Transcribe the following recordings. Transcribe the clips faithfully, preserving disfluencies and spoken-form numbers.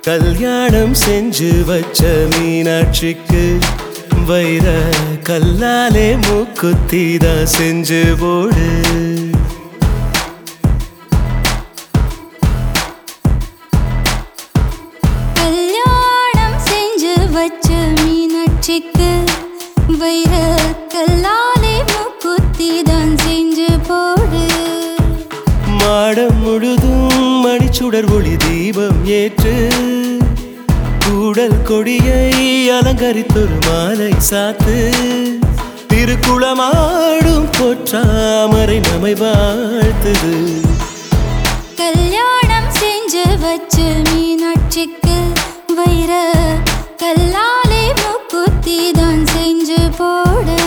கல்யாணம் செஞ்சு வச்ச மீனாட்சிக்கு வைர கல்லாலே மூக்குத்திதான் செஞ்சு போடு. கல்யாணம் செஞ்சு வச்ச மீனாட்சிக்கு வைர கல்லாலே மூக்குத்திதான் செஞ்சு போடு. மாடம் முழுதும் மணிச்சுடர் ஒளி தீபம் ஏற்று கூடல் கொடியை அலங்கரித்தொரு மாலை சாத்து. திருக்குளமாடும் போற்றாமரை நம்மை வாழ்த்துது. கல்யாணம் செஞ்சு வச்ச மீனாட்சிக்கு வைர கல்லாலே மூக்குத்திதான் செஞ்சு போடு.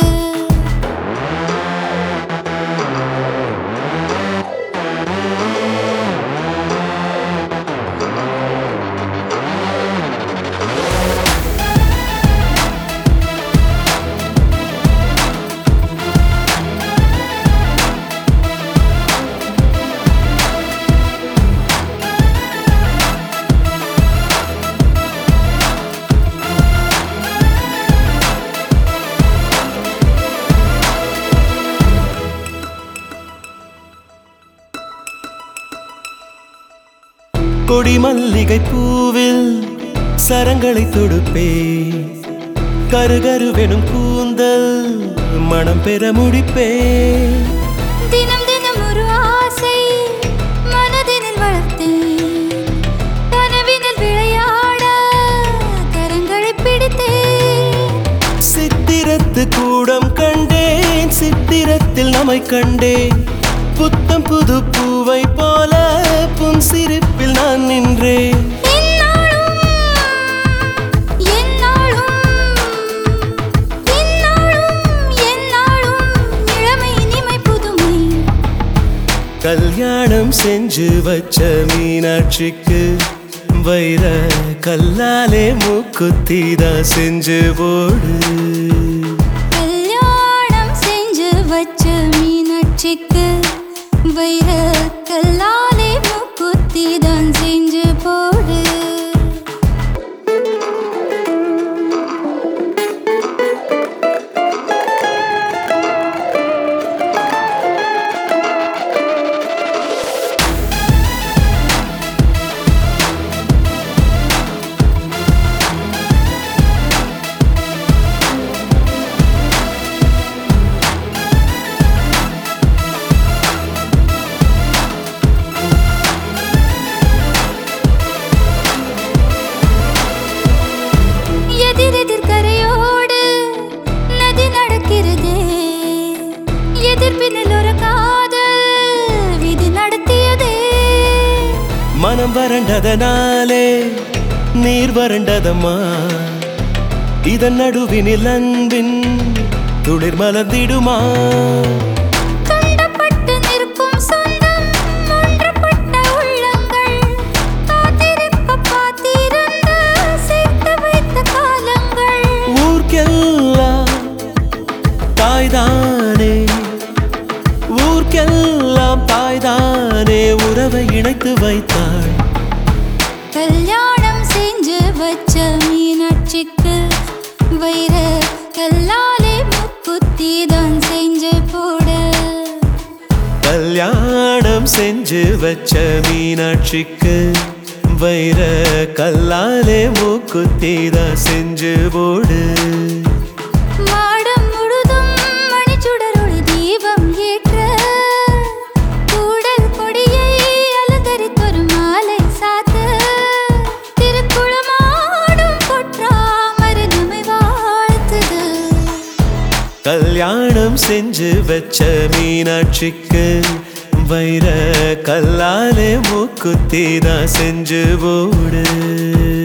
கொடி மல்லிகை பூவில் சரங்களை தொடுப்பே. கருகருவெனும் கூந்தல் மனம் பெற முடிப்பே. தினம் தினம் ஒரு ஆசை மனதினில் வளர்த்தேன். கனவினில் விளையாட கரங்களை பிடித்தேன். சித்திரத்து கூடம் கண்டேன், சித்திரத்தில் நம்மை கண்டேன். புத்தம் புது பூவை போல புன் சிரிப்பில் நான் நின்றேன். கல்யாணம் செஞ்சு வச்ச மீனாட்சிக்கு வைர கல்லாலே மூக்குத்திதான் செஞ்சு போடு. கல்யாணம் செஞ்சு வச்ச மீனாட்சிக்கு வைர கல்லாலே மூக்குத்திதான் செஞ்சு போடு. மனம் வறண்டதனாலே நீர் வறண்டதம்மா. இதன் நடுவினில் அன்பின் துளிர் மலர்ந்திடுமா. கண்டப்பட்டு நிற்கும் சொந்தம் ஒன்றுபட்ட உள்ளங்கள் காத்திருக்க காத்திருந்த சேர்த்து வைத்த காலங்கள். ஊர்க்கெல்லாம் தாய்தானே, ஊர்க்கெல்லாம் தாய்தானே உறவை இணைத்து வைத்தாள். கல்யாணம் செஞ்சு வச்ச மீனாட்சிக்கு வைர கல்லாலே மூக்குத்திதான் செஞ்சு போடு. கல்யாணம் செஞ்சு வச்ச மீனாட்சிக்கு வைர கல்லாலே மூக்குத்திதான் செஞ்சு போடு. மாடம் முழுதும் மணிச்சுடர் ஒளி தீபம் ஏற்ற கூடல் கொடியை அலங்கரித்தொரு மாலை சாத்து. திருக்குளமாடும் பொற்றாமரை நம்மை வாழ்த்துது. கல்யாணம் செஞ்சு வச்ச மீனாட்சிக்கு வைர கல்லாலே மூக்குத்திதான் செஞ்சு போடு.